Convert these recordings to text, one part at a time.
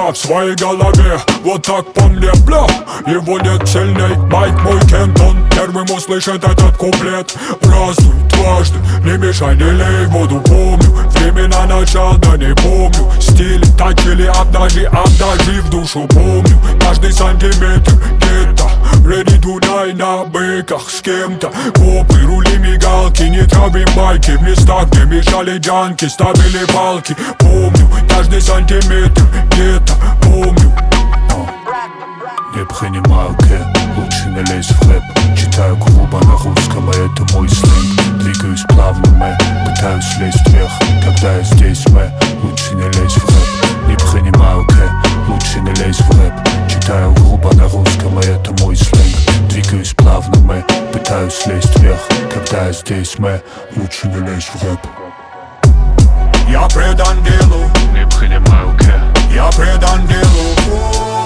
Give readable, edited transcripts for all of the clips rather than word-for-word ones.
я в своей голове, вот так по мне, бля. Его нет сильней, Майк мой Кентон. Первым услышит этот куплет. Разуй дважды, не мешай, не лей воду, помню. Времена начал, да не помню. Стиль точили обнажи в душу помню. Каждый сантиметр гетто. Ready to die на быках с кем-то. Копы, рули, мигалки, не травим байки. В местах, где мешали джанки, ставили палки. Помню, каждый сантиметр где-то, помню. Не принимаю кэп, лучше не лезь в рэп. Читаю грубо на русском, и это мой сленг. Двигаюсь плавно, мэ, пытаюсь лезть вверх. Когда я здесь, мэ, лучше не лезь в рэп. Не принимаю кэп, лучше не лезь в рэп. Читаю грубо на русском, и это мой сленг. Двигаюсь плавно, мэ, пытаюсь лезть вверх. Когда я здесь, мэ, лучше не лезь в рэп. Я предан делу, не принимаю кэп. я предан делу.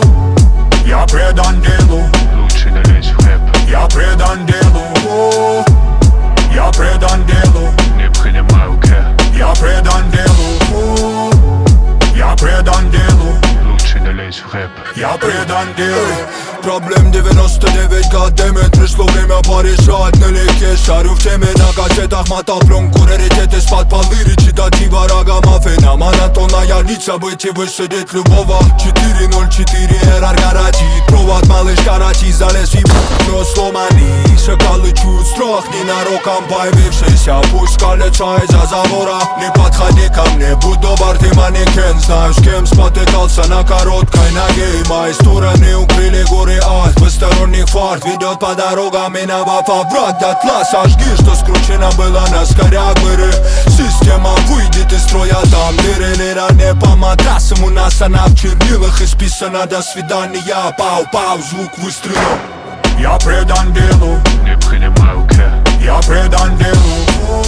Я предан делу, лучше не лезь в рэп. я предан делу. Я предан делу, не принимаю кэп. я предан делу. Я предан делу, лучше не лезь в рэп. я предан делу. Проблем 99, goddammit, пришло время порешать налегке. Шарю в теме, на кассетах мотал пленку. Раритет из-под полы, речитатива Рагамаффина. Монотонная нить событий высадит любого. 404 эррор гарантит. Провод малыш карати, залез и но сломанный. Шакалы чуют страх, ненароком появившийся. Пусть колется из-за забора. Не подходи ко мне, будь добр, ты манекен. Знаю, с кем спотыкался на короткой ноге. И мои стороны укрыли горы ад. Двусторонних фарт ведет по дорогам, миновав обрат дотла. Сожги, что скручено было на скорягмыры. Система выйдет из строя, там дыры. Лера не по матрасам, у нас она в чернилах исписана. До свидания, пау-пау, звук выстрела. Я предан делу, не принимаю кэп. я предан делу.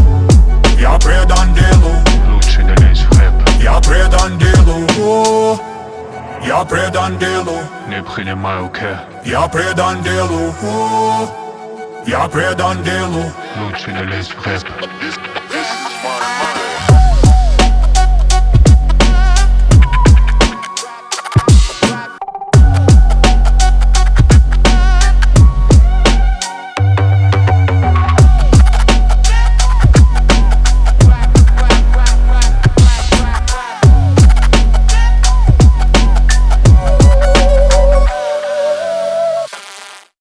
Я предан делу, лучше не лезь в рэп. я предан делу. Я предан делу, не принимаю кэп. я предан делу. Я предан делу. Лучше не лезь в рэп.